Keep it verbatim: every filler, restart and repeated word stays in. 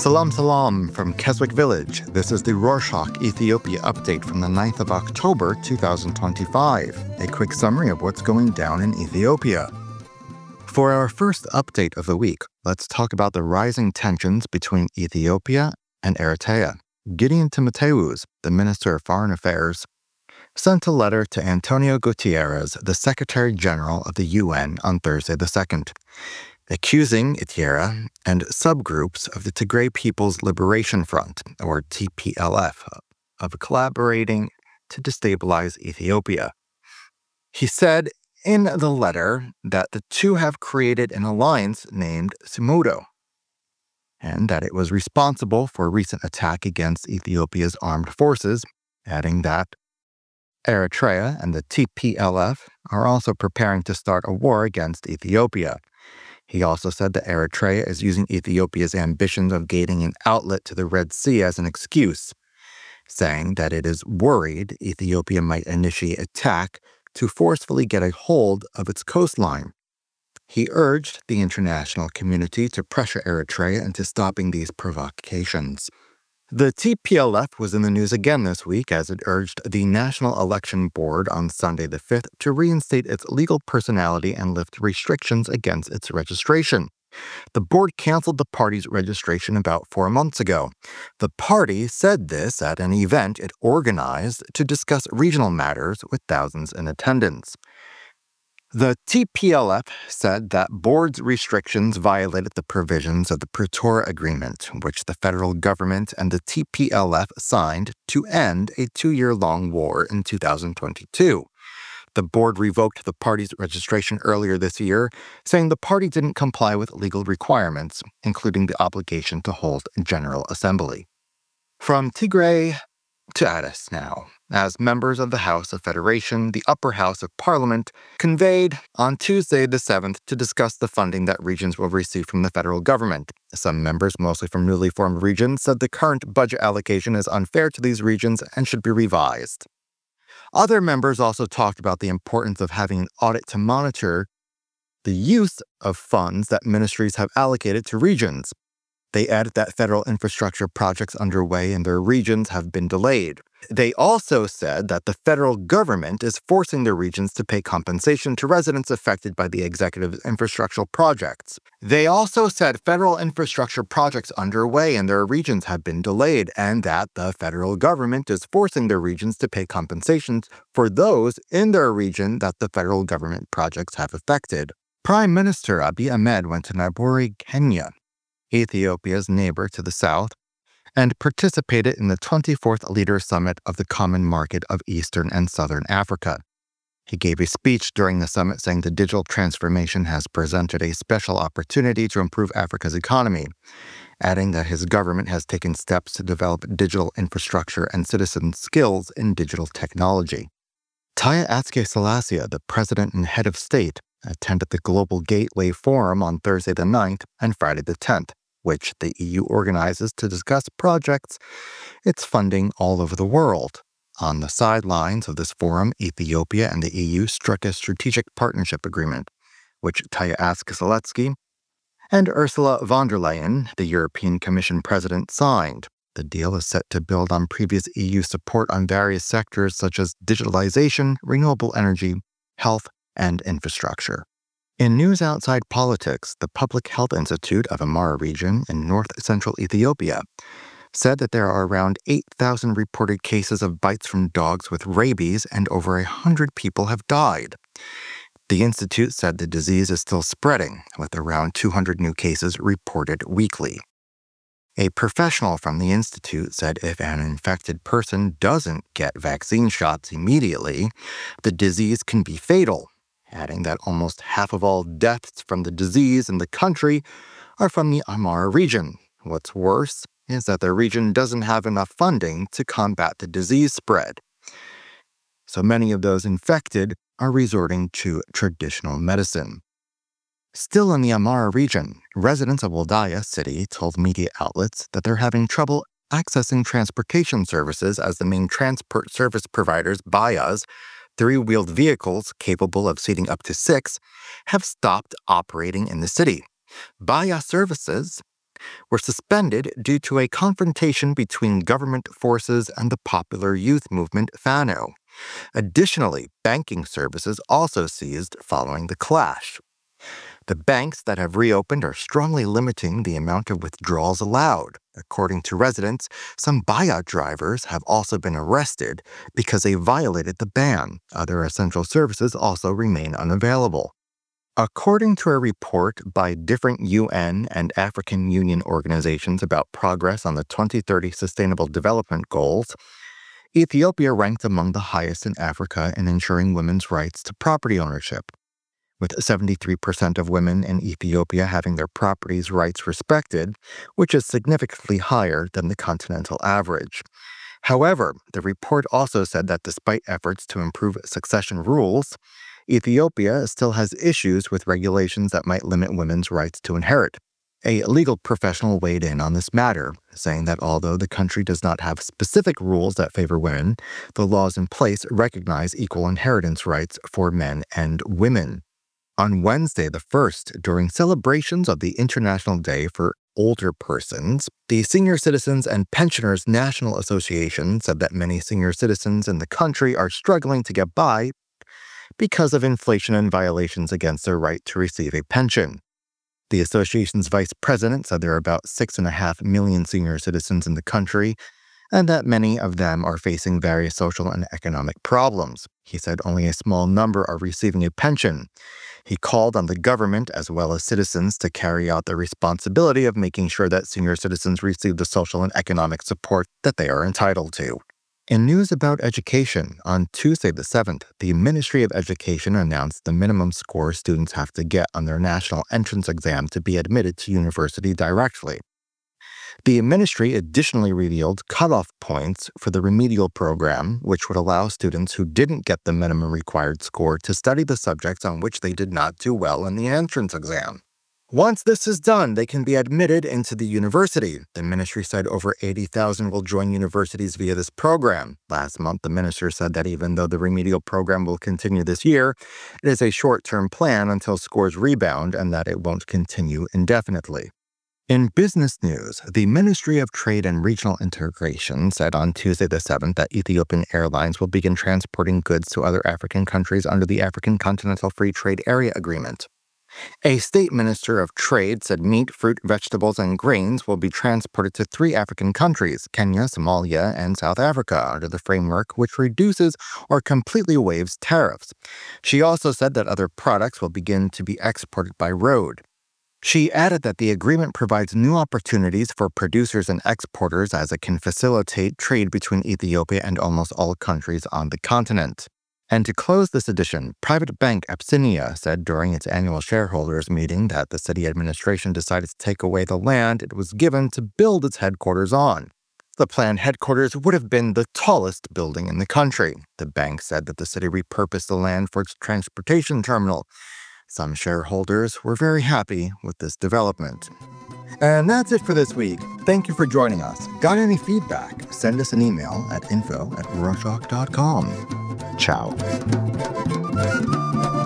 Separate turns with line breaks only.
Salam salam from Keswick Village. This is the Rorschach Ethiopia update from the ninth of October two thousand twenty-five, a quick summary of what's going down in Ethiopia. For our first update of the week, let's talk about the rising tensions between Ethiopia and Eritrea. Gideon Timotheus, the Minister of Foreign Affairs, sent a letter to Antonio Guterres, the Secretary General of the U N, on Thursday the second, accusing Eritrea and subgroups of the Tigray People's Liberation Front, or T P L F, of collaborating to destabilize Ethiopia. He said in the letter that the two have created an alliance named Sumudo, and that it was responsible for a recent attack against Ethiopia's armed forces, adding that Eritrea and the T P L F are also preparing to start a war against Ethiopia. He also said that Eritrea is using Ethiopia's ambitions of gaining an outlet to the Red Sea as an excuse, saying that it is worried Ethiopia might initiate attack to forcefully get a hold of its coastline. He urged the international community to pressure Eritrea into stopping these provocations. The T P L F was in the news again this week as it urged the National Election Board on Sunday the fifth to reinstate its legal personality and lift restrictions against its registration. The board canceled the party's registration about four months ago. The party said this at an event it organized to discuss regional matters with thousands in attendance. The T P L F said that board's restrictions violated the provisions of the Pretoria Agreement, which the federal government and the T P L F signed to end a two-year-long war in two thousand twenty-two. The board revoked the party's registration earlier this year, saying the party didn't comply with legal requirements, including the obligation to hold a General Assembly. From Tigray to Addis now, as members of the House of Federation, the upper house of Parliament, convened on Tuesday the seventh to discuss the funding that regions will receive from the federal government. Some members, mostly from newly formed regions, said the current budget allocation is unfair to these regions and should be revised. Other members also talked about the importance of having an audit to monitor the use of funds that ministries have allocated to regions. They added that federal infrastructure projects underway in their regions have been delayed. They also said that the federal government is forcing the regions to pay compensation to residents affected by the executive's infrastructural projects. They also said federal infrastructure projects underway in their regions have been delayed and that the federal government is forcing the regions to pay compensations for those in their region that the federal government projects have affected. Prime Minister Abiy Ahmed went to Nairobi, Kenya, Ethiopia's neighbor to the south, and participated in the twenty-fourth Leader Summit of the Common Market of Eastern and Southern Africa. He gave a speech during the summit saying the digital transformation has presented a special opportunity to improve Africa's economy, adding that his government has taken steps to develop digital infrastructure and citizen skills in digital technology. Taye Atske-Selassie, the president and head of state, attended the Global Gateway Forum on Thursday the ninth and Friday the tenth, which the E U organizes to discuss projects it's funding all over the world. On the sidelines of this forum, Ethiopia and the E U struck a strategic partnership agreement, which Taye Atske-Selassie and Ursula von der Leyen, the European Commission president, signed. The deal is set to build on previous E U support on various sectors such as digitalization, renewable energy, health, and infrastructure. In news outside politics, the Public Health Institute of Amhara region in north-central Ethiopia said that there are around eight thousand reported cases of bites from dogs with rabies and over one hundred people have died. The institute said the disease is still spreading, with around two hundred new cases reported weekly. A professional from the institute said if an infected person doesn't get vaccine shots immediately, the disease can be fatal, adding that almost half of all deaths from the disease in the country are from the Amhara region. What's worse is that the region doesn't have enough funding to combat the disease spread. So many of those infected are resorting to traditional medicine. Still in the Amhara region, residents of Waldaya City told media outlets that they're having trouble accessing transportation services as the main transport service providers, Baya's, three-wheeled vehicles capable of seating up to six, have stopped operating in the city. Baya Services were suspended due to a confrontation between government forces and the popular youth movement FANO. Additionally, banking services also ceased following the clash. The banks that have reopened are strongly limiting the amount of withdrawals allowed. According to residents, some buyout drivers have also been arrested because they violated the ban. Other essential services also remain unavailable. According to a report by different U N and African Union organizations about progress on the twenty thirty Sustainable Development Goals, Ethiopia ranked among the highest in Africa in ensuring women's rights to property ownership, with seventy-three percent of women in Ethiopia having their property's rights respected, which is significantly higher than the continental average. However, the report also said that despite efforts to improve succession rules, Ethiopia still has issues with regulations that might limit women's rights to inherit. A legal professional weighed in on this matter, saying that although the country does not have specific rules that favor women, the laws in place recognize equal inheritance rights for men and women. On Wednesday the first, during celebrations of the International Day for Older Persons, the Senior Citizens and Pensioners National Association said that many senior citizens in the country are struggling to get by because of inflation and violations against their right to receive a pension. The association's vice president said there are about six and a half million senior citizens in the country, and that many of them are facing various social and economic problems. He said only a small number are receiving a pension. He called on the government as well as citizens to carry out the responsibility of making sure that senior citizens receive the social and economic support that they are entitled to. In news about education, on Tuesday the seventh, the Ministry of Education announced the minimum score students have to get on their national entrance exam to be admitted to university directly. The ministry additionally revealed cutoff points for the remedial program, which would allow students who didn't get the minimum required score to study the subjects on which they did not do well in the entrance exam. Once this is done, they can be admitted into the university. The ministry said over eighty thousand will join universities via this program. Last month, the minister said that even though the remedial program will continue this year, it is a short-term plan until scores rebound and that it won't continue indefinitely. In business news, the Ministry of Trade and Regional Integration said on Tuesday the seventh that Ethiopian Airlines will begin transporting goods to other African countries under the African Continental Free Trade Area Agreement. A state minister of trade said meat, fruit, vegetables, and grains will be transported to three African countries, Kenya, Somalia, and South Africa, under the framework which reduces or completely waives tariffs. She also said that other products will begin to be exported by road. She added that the agreement provides new opportunities for producers and exporters as it can facilitate trade between Ethiopia and almost all countries on the continent. And to close this edition, private bank Abyssinia said during its annual shareholders meeting that the city administration decided to take away the land it was given to build its headquarters on. The planned headquarters would have been the tallest building in the country. The bank said that the city repurposed the land for its transportation terminal. Some shareholders were very happy with this development. And that's it for this week. Thank you for joining us. Got any feedback? Send us an email at info at rorschach dot com. Ciao.